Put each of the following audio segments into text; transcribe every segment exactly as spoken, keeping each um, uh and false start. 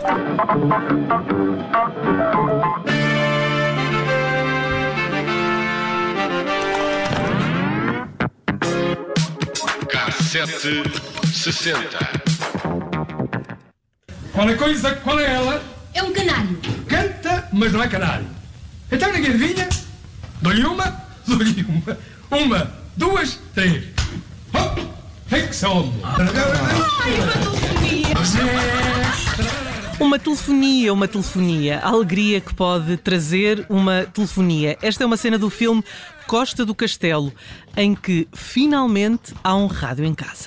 Cassete sessenta. Qual é a coisa? Qual é ela? É um canário. Canta, mas não é canário. Então ninguém adivinha? Dou-lhe uma, dou-lhe uma. Uma, duas, três. Hop! Fixo-me. Ai, uma telefonia. Uma telefonia, uma telefonia. A alegria que pode trazer uma telefonia. Esta é uma cena do filme Costa do Castelo, em que finalmente há um rádio em casa.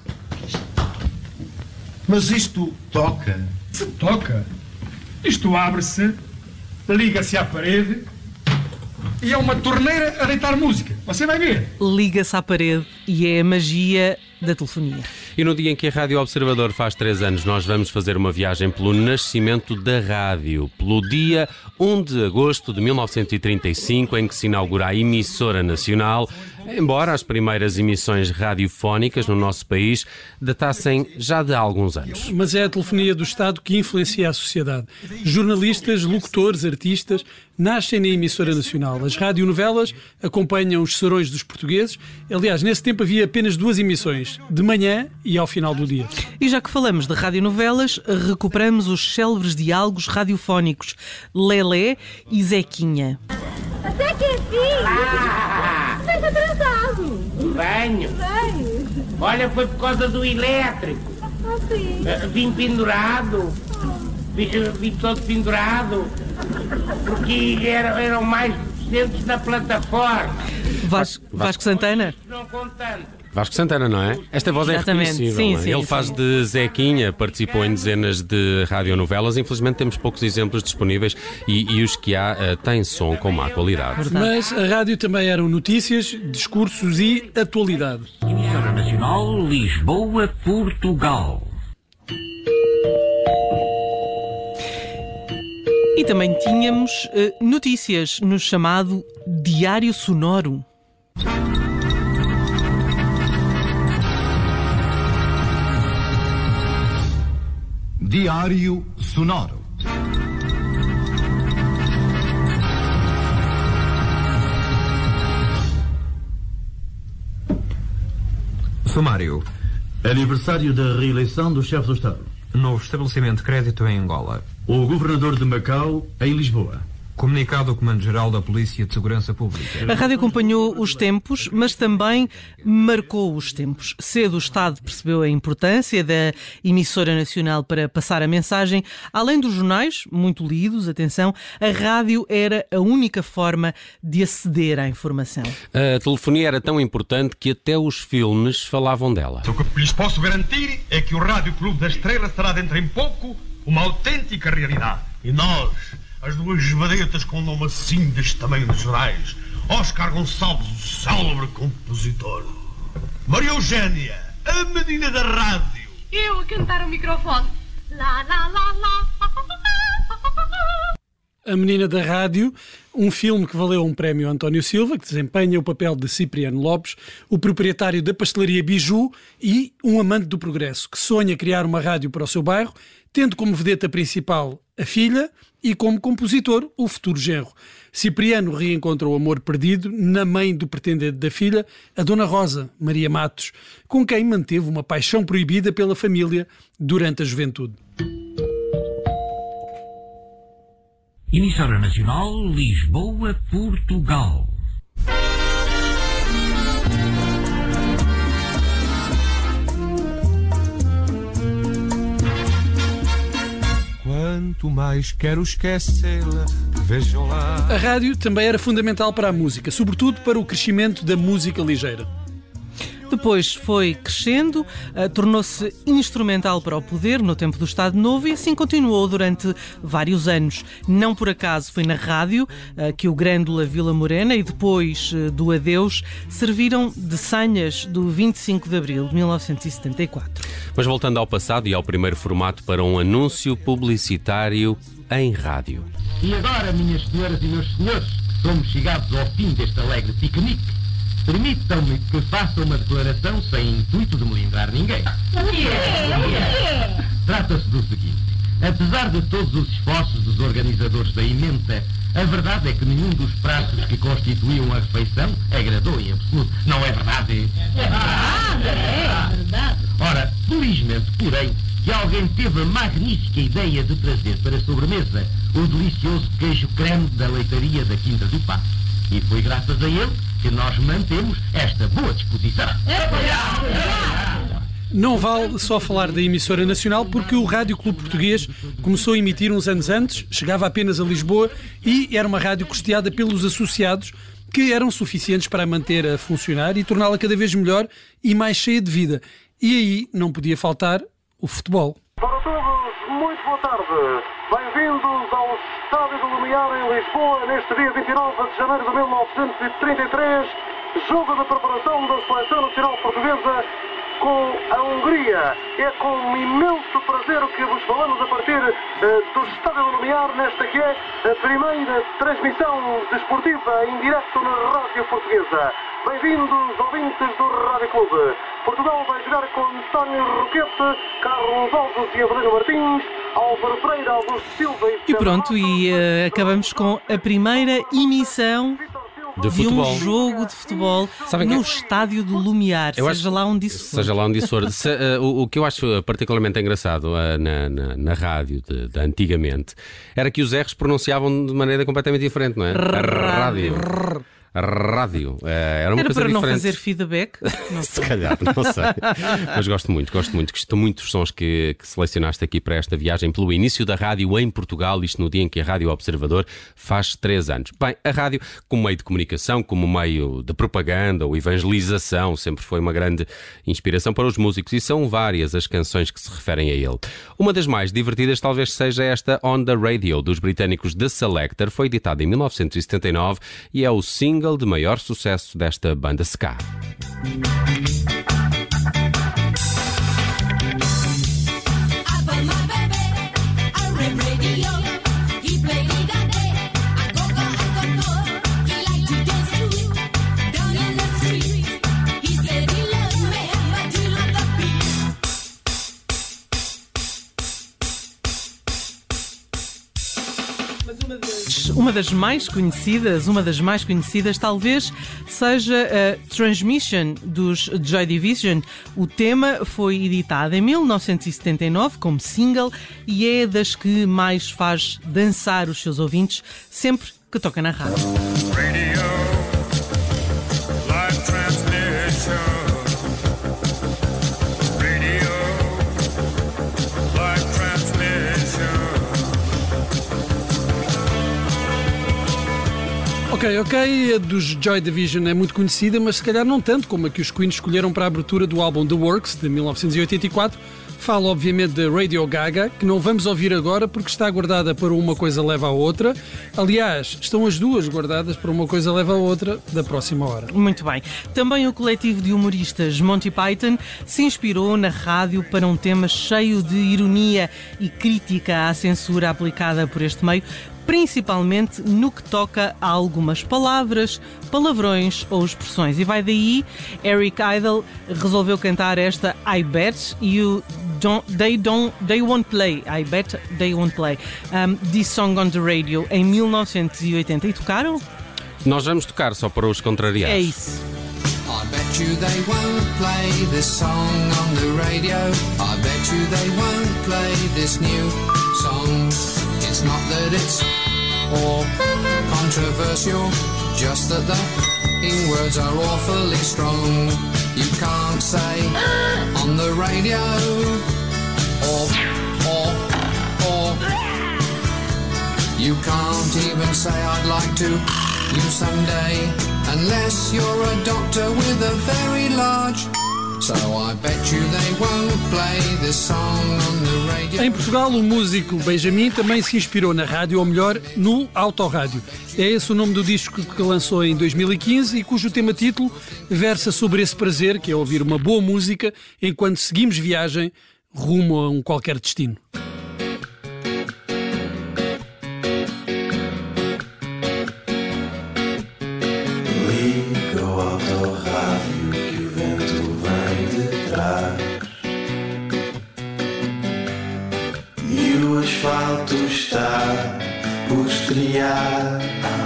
Mas isto toca? Se toca. Isto abre-se, liga-se à parede e é uma torneira a deitar música. Você vai ver. Liga-se à parede e é a magia da telefonia. E no dia em que a Rádio Observador faz três anos, nós vamos fazer uma viagem pelo nascimento da rádio, pelo dia um de agosto de mil novecentos e trinta e cinco, em que se inaugura a emissora nacional, embora as primeiras emissões radiofónicas no nosso país datassem já de há alguns anos. Mas é a telefonia do Estado que influencia a sociedade. Jornalistas, locutores, artistas nascem na emissora nacional. As radionovelas acompanham os serões dos portugueses. Aliás, nesse tempo havia apenas duas emissões, de manhã e ao final do dia. E já que falamos de radionovelas, recuperamos os célebres diálogos radiofónicos Lelé e Zequinha. Até que enfim! Ah! Estás atrasado! Venho! Vem! Olha, foi por causa do elétrico. Ah, sim. Uh, vim pendurado. Vim, vim todo pendurado. Porque eram, eram mais docentes na plataforma. Vasco, Vasco Santana? Não contando. Vasco Santana, não é? Esta voz Exatamente. é reconhecível. Sim, não é? sim, Ele sim. faz de Zequinha, participou em dezenas de radionovelas. Infelizmente temos poucos exemplos disponíveis e, e os que há uh, têm som com má qualidade. Mas a rádio também eram notícias, discursos e atualidade. Emissora Nacional, Lisboa, Portugal. E também tínhamos uh, notícias no chamado Diário Sonoro. Diário Sonoro. Sumário. Aniversário da reeleição do chefe do Estado. Novo estabelecimento de crédito em Angola. O governador de Macau em Lisboa. Comunicado ao Comando-Geral da Polícia de Segurança Pública. A rádio acompanhou os tempos, mas também marcou os tempos. Cedo o Estado percebeu a importância da emissora nacional para passar a mensagem. Além dos jornais, muito lidos, atenção, a rádio era a única forma de aceder à informação. A telefonia era tão importante que até os filmes falavam dela. O que lhes posso garantir é que o Rádio Clube da Estrela será dentro em pouco uma autêntica realidade. E nós, as duas vedetas com nome assim deste tamanho nos jornais, Oscar Gonçalves, o célebre compositor, Maria Eugénia, a menina da rádio. Eu a cantar o microfone. Lá, lá, lá, lá. A Menina da Rádio, um filme que valeu um prémio a António Silva, que desempenha o papel de Cipriano Lopes, o proprietário da pastelaria Biju e um amante do progresso, que sonha criar uma rádio para o seu bairro, tendo como vedeta principal a filha e como compositor o futuro genro. Cipriano reencontra o amor perdido na mãe do pretendente da filha, a Dona Rosa, Maria Matos, com quem manteve uma paixão proibida pela família durante a juventude. Emissora Nacional, Lisboa, Portugal. Quanto mais quero esquecê-la, vejam lá. A rádio também era fundamental para a música, sobretudo para o crescimento da música ligeira. Depois foi crescendo, uh, tornou-se instrumental para o poder no tempo do Estado Novo e assim continuou durante vários anos. Não por acaso foi na rádio uh, que o Grândola Vila Morena e depois uh, do Adeus serviram de senhas do vinte e cinco de abril de mil novecentos e setenta e quatro. Mas voltando ao passado e ao primeiro formato para um anúncio publicitário em rádio. E agora, minhas senhoras e meus senhores, somos chegados ao fim deste alegre piquenique. Permitam-me que faça uma declaração sem intuito de melindrar ninguém. Trata-se do seguinte. apesar de todos os esforços dos organizadores da emenda, a verdade é que nenhum dos pratos que constituíam a refeição agradou em absoluto. Não é verdade? É verdade, é verdade. Ora, felizmente, porém, que alguém teve a magnífica ideia de trazer para a sobremesa o delicioso queijo creme da leitaria da Quinta do Passo. E foi graças a ele que nós mantemos esta boa disposição. Não vale só falar da emissora nacional, porque o Rádio Clube Português começou a emitir uns anos antes, chegava apenas a Lisboa e era uma rádio custeada pelos associados, que eram suficientes para a manter a funcionar e torná-la cada vez melhor e mais cheia de vida. E aí não podia faltar o futebol. Para todos, muito boa tarde. Bem-vindos ao Estádio do Lumiar em Lisboa, neste dia vinte e nove de janeiro de mil novecentos e trinta e três, jogo de preparação da Seleção Nacional Portuguesa com a Hungria. É com imenso prazer que vos falamos a partir uh, do Estádio do Lumiar, nesta que é a primeira transmissão desportiva em direto na Rádio Portuguesa. Bem-vindos, ouvintes do Rádio Clube. Portugal vai jogar com António Roquete, Carlos Alves e Avelino Martins, Álvaro Pereira, Augusto Silva e... E pronto, e uh, acabamos com a primeira emissão de, de um jogo de futebol Sabem no que... estádio do Lumiar, eu seja acho... lá onde isso for. Seja lá onde isso for. Se, uh, o, o que eu acho particularmente engraçado uh, na, na, na rádio de, de antigamente era que os R's pronunciavam de maneira completamente diferente, não é? Rádio. Rádio. Rádio. Era uma Era coisa para não diferente. fazer feedback? Não Se calhar, não sei. Mas gosto muito, gosto muito. Gostou muito dos sons que, que selecionaste aqui para esta viagem pelo início da rádio em Portugal, isto no dia em que a Rádio Observador faz três anos. Bem, a rádio, como meio de comunicação, como meio de propaganda ou evangelização, sempre foi uma grande inspiração para os músicos e são várias as canções que se referem a ele. Uma das mais divertidas talvez seja esta On The Radio, dos britânicos The Selecter. Foi editada em mil novecentos e setenta e nove e é o single de maior sucesso desta banda ska. Uma das mais conhecidas, uma das mais conhecidas talvez seja a Transmission dos Joy Division. O tema foi editado em mil novecentos e setenta e nove como single e é das que mais faz dançar os seus ouvintes sempre que toca na rádio. Ok, ok, a dos Joy Division é muito conhecida, mas se calhar não tanto como a que os Queen escolheram para a abertura do álbum The Works, de mil novecentos e oitenta e quatro. Fala obviamente de Radio Gaga, que não vamos ouvir agora porque está guardada para Uma Coisa Leva à Outra. Aliás, estão as duas guardadas para Uma Coisa Leva à Outra da próxima hora. Muito bem. Também o coletivo de humoristas Monty Python se inspirou na rádio para um tema cheio de ironia e crítica à censura aplicada por este meio, principalmente no que toca a algumas palavras, palavrões ou expressões. E vai daí, Eric Idle resolveu cantar esta I Bet You don't, they, don't, they Won't Play, I Bet They Won't Play, um, This Song on the Radio, em mil novecentos e oitenta. E tocaram? Nós vamos tocar só para os contrariados. É isso. I bet you they won't play this song on the radio. I bet you they won't play this new song. It's not that it's or controversial, just that the in words are awfully strong. You can't say on the radio or or or. You can't even say I'd like to you someday, unless you're a doctor with a very large. So I bet you they won't play this song on the radio. Em Portugal, o músico Benjamin também se inspirou na rádio, ou melhor, no autorrádio. É esse o nome do disco que lançou em dois mil e quinze e cujo tema-título versa sobre esse prazer que é ouvir uma boa música enquanto seguimos viagem rumo a um qualquer destino. Liga o autorrádio que o vento vem de trás. E o o asfalto está por estrear.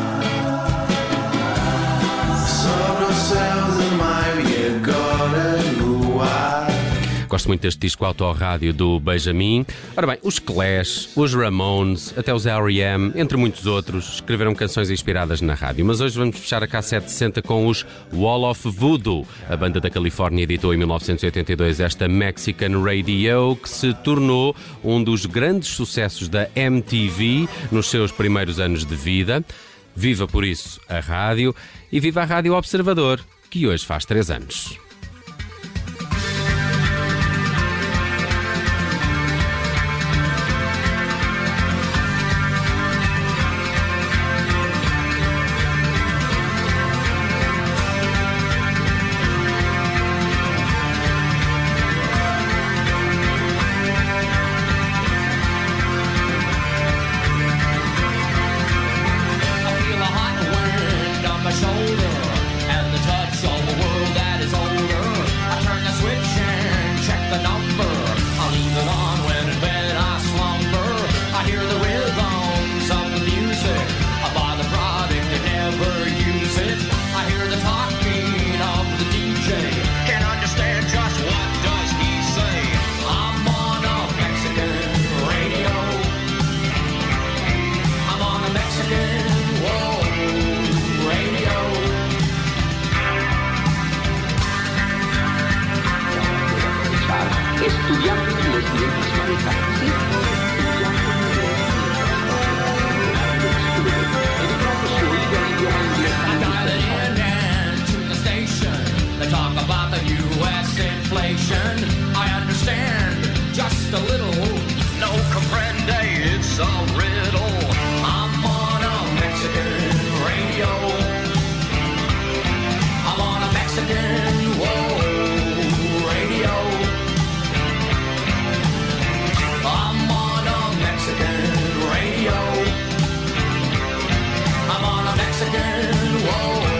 Sobre o céu de maio e agora no ar. Gosto muito deste disco autorrádio do Benjamin. Ora bem, os Clash, os Ramones, até os R E M, entre muitos outros, escreveram canções inspiradas na rádio. Mas hoje vamos fechar a K setecentos e sessenta com os Wall of Voodoo. A banda da Califórnia editou em mil novecentos e oitenta e dois esta Mexican Radio, que se tornou um dos grandes sucessos da M T V nos seus primeiros anos de vida. Viva por isso a rádio e viva a Rádio Observador, que hoje faz três anos. Estudiando inglés talk about the U S inflation. I understand just a little. No comprende, it's a riddle. I'm on a Mexican radio. I'm on a Mexican, whoa, radio. I'm on a Mexican radio. I'm on a Mexican, whoa.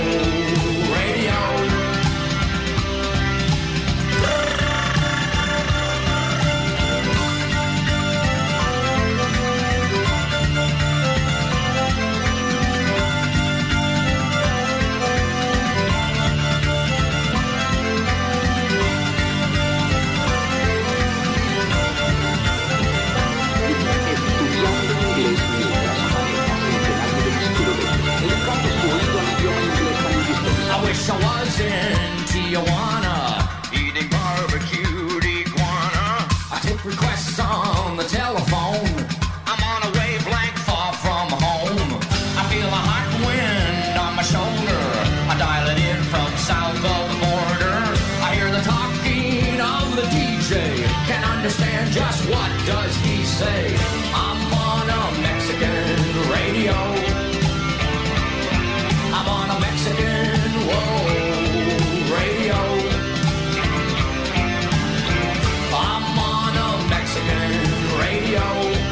I was in Tijuana, eating barbecued iguana. I take requests on the telephone. I'm on a wavelength far from home. I feel a hot wind on my shoulder. I dial it in from south of the border. I hear the talking of the D J. Can't understand just what does he say. I'm on a Mexican radio. I'm on a Mexican, whoa, radio. I'm on a Mexican radio.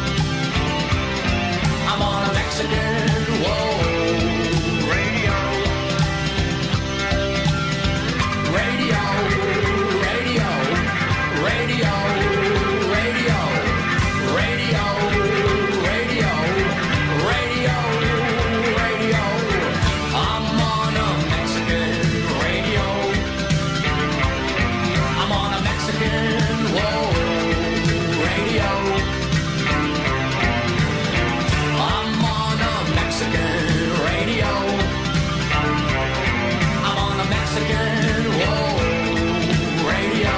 I'm on a Mexican, whoa, radio. Radio, radio, radio, radio, radio, radio, radio, radio. I'm on a Mexican radio. I'm on a Mexican, whoa, radio. I'm on a Mexican radio. I'm on a Mexican, whoa, radio.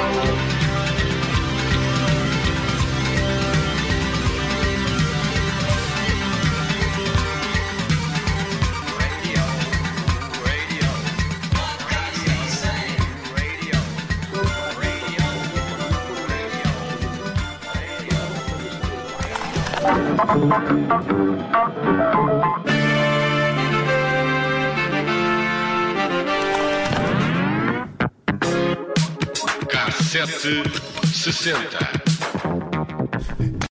K setecentos e sessenta.